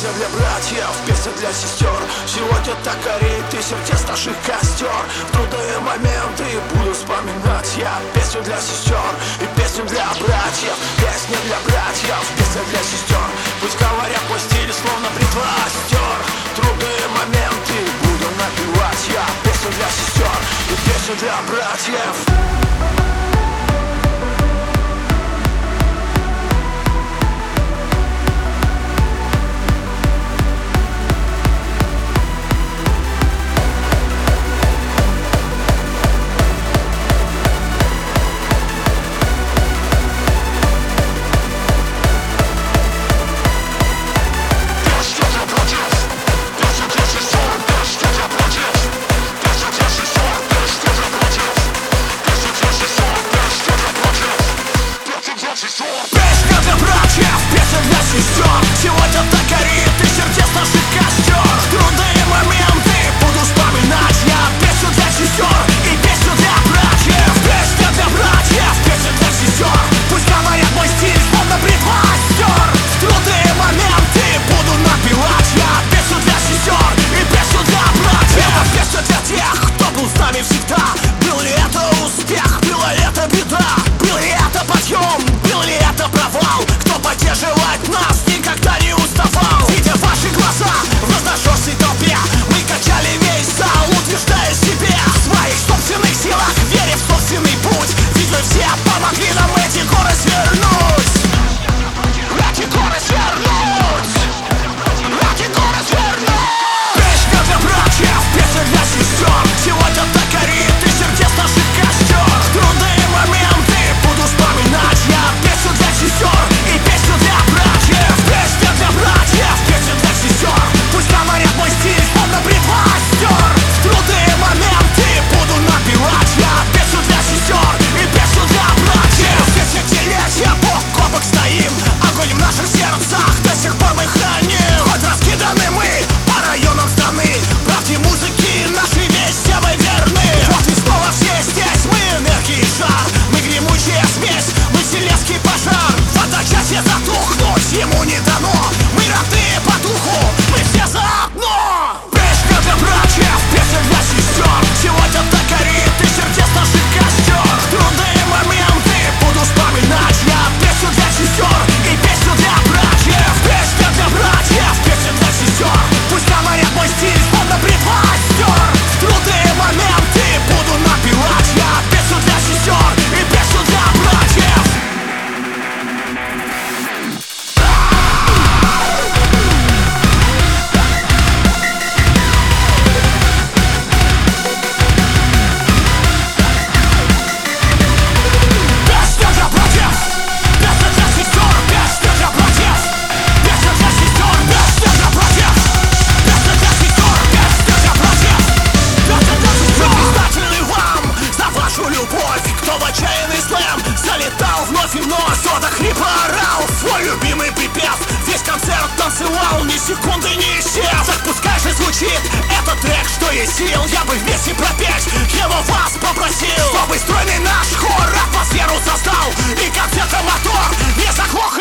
Песня для братьев, песня для сестер. Сегодня так горит и сердец наших костер. В трудные моменты буду вспоминать я песню для сестер и песню для братьев. Песня для братьев, песня для сестер. Пусть говорят, мой стиль словно бритва стер. В трудные моменты буду напевать я песню для сестер и песню для братьев. Песня для братьев, песня для сестер. Сегодня так горит и сердец наших костер. В трудные моменты буду вспоминать я песню для сестер и песню для братьев. Песня для братьев, песня для сестер. Пусть говорят, мой стиль словно бритва стер. В трудные моменты буду напевать я песню для сестер и песню для братьев. Это песня для тех, кто был с нами всегда. Был ли это успех, была ли это беда, был ли это подъем, был ли это провал? Кто поддерживает нас, никогда не уставал. Видя ваши глаза в разношерстной толпе, мы качали весь зал, утверждая себе в своих собственных силах, веря в собственный путь. Ведь вы все помогли нам эти горы свернуть. Эти горы свернуть. Эти горы свернуть. Песня для братьев, песня для сестер. Сегодня так горит и сердец наших костер. В трудные моменты буду вспоминать я песню для сестер и песню для братьев. Песня для братьев, песня для сестер. Пусть говорят, мой стиль словно бритва стер. В трудные моменты буду напевать я песню для сестер и песню для братьев. Десятилетия бок о бок стоим, огонь в наших сердцах до сих пор мы храним. Хоть раскиданы мы по районам страны, правде музыки нашей везде мы верны. Вот и снова все здесь, мы энергии жар, мы гремучая смесь, мы вселенский пожар. В одночасье затухнуть ему не дано, мы родные по духу, мы все заодно. Песня для братьев, песня для сестер. Сегодня так горит и сердец наших костер. В трудные моменты буду вспоминать я песню для сестер и песню для братьев. Песня для братьев, песня для сестер. Пусть говорят, мой стиль словно бритва стер. В трудные моменты буду напевать я песню для сестер и песню для братьев. Песня для братьев, песня для сестер, песня для братьев, песня для сестер, песня для братьев, песня для сестер, песня для братьев, песня для сестер. Мы признательны вам за вашу любовь, кто в отчаянный слэм залетал вновь и вновь, кто до хрипа орал свой любимый припев. Весь концерт танцевал, ни секунды не исчез. Так пускай же звучит этот трек, что есть сил. Я бы вместе пропеть его вас попросил, чтобы стройный наш хор атмосферу создал и концерта мотор не заглох.